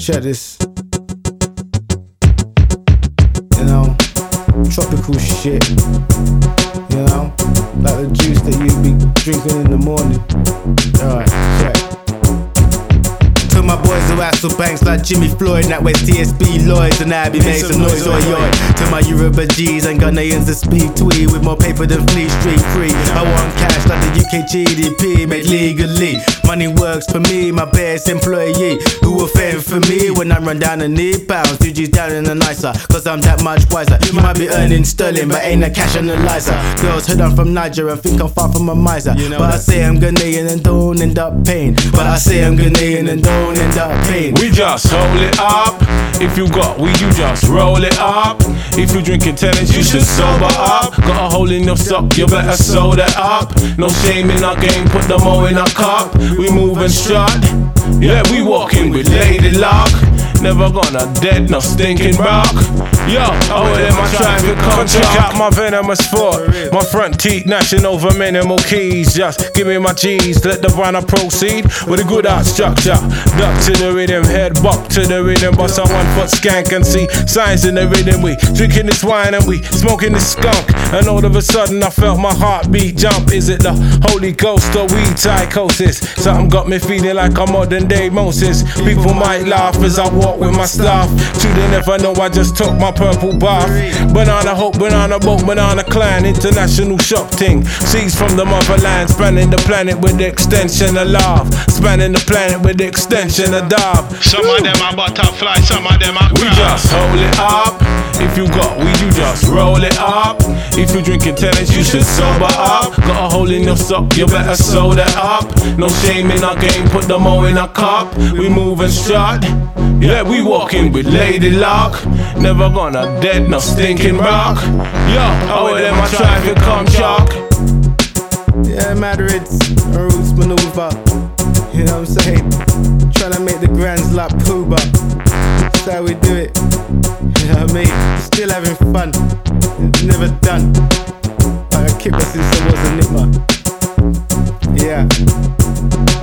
check this. You know, tropical shit. You know, like the juice that you be drinking in the morning. Alright, check. To my boys who hassle banks like Jimmy Floyd, that West TSB Lloyds, and I be made some noise or yoy. To my Yoruba G's and Ghanaians that speak Twi with more paper than Fleet Street Free. I want cash like the UK GDP made legally. Money works for me, my best employee, who will fend for me when I run down and need pounds. 2G's down in the nicer, cause I'm that much wiser. You might be earning sterling, but ain't a cash analyzer. Girls heard I'm from Niger and think I'm far from a miser. You know but that. I say I'm Ghanaian and don't end up paying. But I say I'm Ghanaian and don't end up paying. We just hold it up. If you got weed, you just roll it up. If you drinking tennis, you should sober up. Got a hole in your sock, you better sew that up. No shame in our game, put them all in a cup. We move and strut, yeah, we walking with lady luck. Never gonna dead, no stinking rock. Yo, over there my traffic come check out my venomous foot. My front teeth gnashing over minimal keys. Just give me my G's, let the runner proceed with a good art structure. Duck to the rhythm, head bop to the rhythm. Bust on 1 foot skank and see signs in the rhythm. We drinking this wine and we smoking this skunk. And all of a sudden I felt my heartbeat jump. Is it the Holy Ghost or weed psychosis? Something got me feeling like a modern day Moses. People might laugh as I walk with my staff. True, they never know I just took my purple bath. Banana hope, banana boat, banana clan. International shop ting. Seeds from the motherland. Spanning the planet with the extension of love. Spanning the planet with the extension of dove. Some of them are butterfly, some of them are crab. We just hold it up. If you got weed, you just roll it up. If you drinking tennis, you should sober up. Got a hole in your sock, you better sew that up. No shame in our game, put them all in a cup. We move and strut, yeah, we walking with lady luck. Never gonna dead, no stinking rock. Yo, over there my traffic come chalk. Yeah, Madrid's a roots maneuver. You know what I'm saying? Trying to make the grands like Pooba. That's how we do it. You know what I mean? Still having fun. Never done. Like I kicked us since I was a nigma. Yeah.